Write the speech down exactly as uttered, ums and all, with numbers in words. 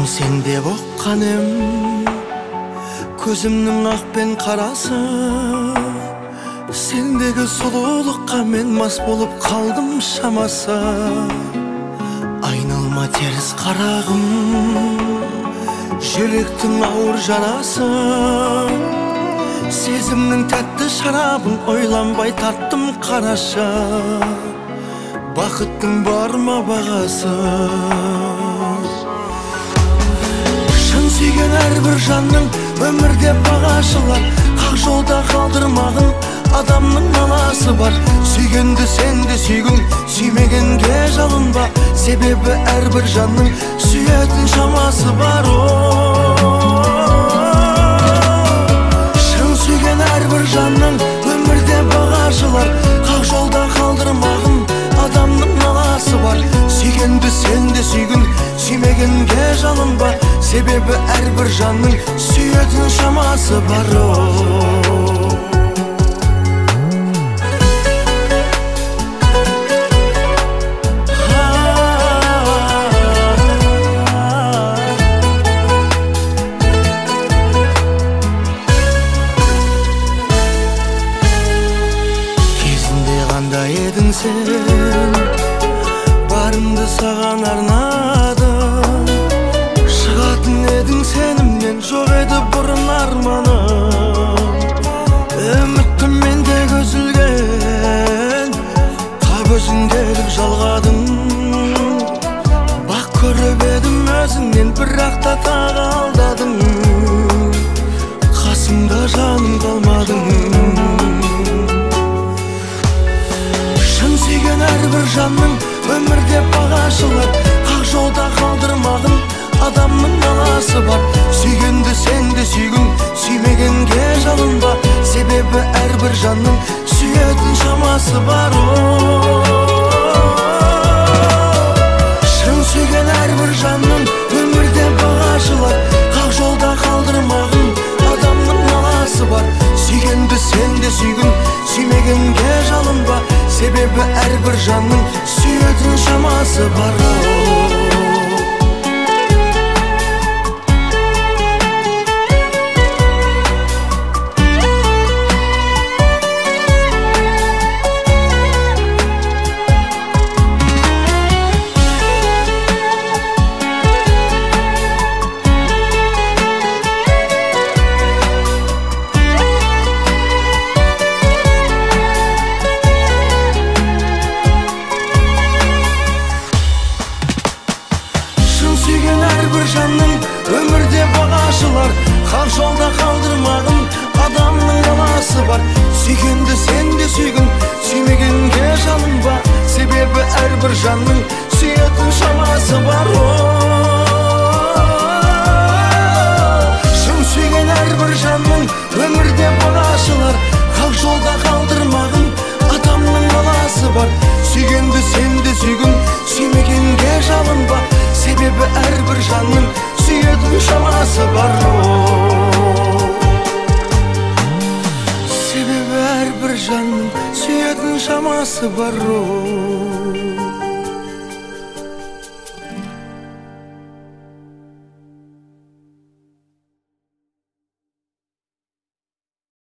сен деп оққаным, көзімнің ақ пен қарасы. Сендегі сұлулыққа мен мас болып қалдым шамасы. Айналма теріс қарағым, жүректің ауыр жарасы. Сезімнің тәтті шарабын ойланбай тарттым қарашы. Бақыттың бар ма бағасы? Шын сүйген әрбір жанның өмірде бағашылар. Қақ жолда қалдырмағын адамның наласы бар. Сүйгенді сен де сүйгін, сүймегенге жалынба. Себебі әрбір жанның сүйетін шамасы бар. Шын сүйген әрбір жанның өмірде бағашылар. Қақ жолда қалдырмағын адамның наласы бар. Сүйгенді сен де сүйгін, сүймегенге жалынба. Себебі әрбір жанның сүйетін шамасы бар. Кезінде қандай едің сен, барымды саған арнадым. Шығатын едің сенімнен, жоқ еді бұрын арманым. Үмітім менде үзілген, тап өзің келіп жалғадың. Бақ көріп едім өзіңнен, бірақ та тағы алдадың. Қасымда жаным қалмадың. Шын сүйген әрбір жанның өмірде бағашылар. Қақ жолда қалдырмағын адамның наласы бар. Сүйгенді сен де сүйгін, сүймегенге жалынба. Себебі әрбір жанның сүйетін шамасы бар. Шын сүйген әрбір жанның өмірде бағашылар. Қақ жолда қалдырмағын адамның наласы бар. Сүйгенді сен де сүйгін, сүймегенге жалынба. Себебі әрбір жанның сүйетін шамасы бар. Сүйген әрбір жанның өмірде бағашылар. Қақ жолда қалдырмағын адамның наласы бар. Сүйгенді сен де сүйгін, сүймегенге жалынба. Себебі әрбір жанның сүйетін шамасы бар. Шын сүйген әрбір жанның өмірде бағашылар. Қақ жолда қалдырмағын адамның наласы бар. Сүйгенді сен де сүйгін, сүймегенге жалынба. Себебі әрбір жанның сүйетін шамасы бар. Себебі әрбір жанның сүйетін шамасы бар.